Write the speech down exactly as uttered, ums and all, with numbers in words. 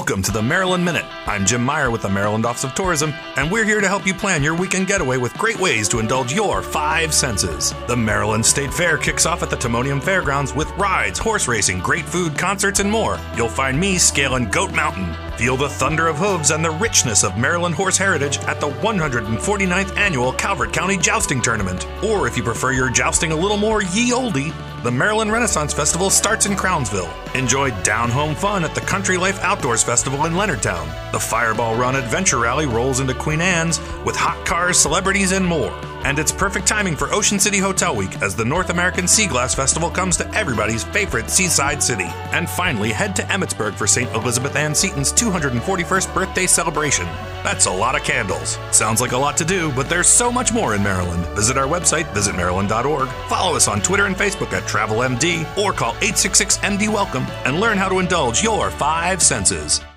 Welcome to the Maryland Minute. I'm Jim Meyer with the Maryland Office of Tourism, and we're here to help you plan your weekend getaway with great ways to indulge your five senses. The Maryland State Fair kicks off at the Timonium Fairgrounds with rides, horse racing, great food, concerts, and more. You'll find me scaling Goat Mountain. Feel the thunder of hooves and the richness of Maryland horse heritage at the one hundred forty-ninth Annual Calvert County Jousting Tournament. Or if you prefer your jousting a little more ye olde, the Maryland Renaissance Festival starts in Crownsville. Enjoy down-home fun at the Country Life Outdoors Festival in Leonardtown. The Fireball Run Adventure Rally rolls into Queen Anne's with hot cars, celebrities, and more. And it's perfect timing for Ocean City Hotel Week as the North American Sea Glass Festival comes to everybody's favorite seaside city. And finally, head to Emmitsburg for Saint Elizabeth Ann Seton's two hundred forty-first birthday celebration. That's a lot of candles. Sounds like a lot to do, but there's so much more in Maryland. Visit our website, visit maryland dot org, follow us on Twitter and Facebook at Travel M D, or call eight six six M D Welcome and learn how to indulge your five senses.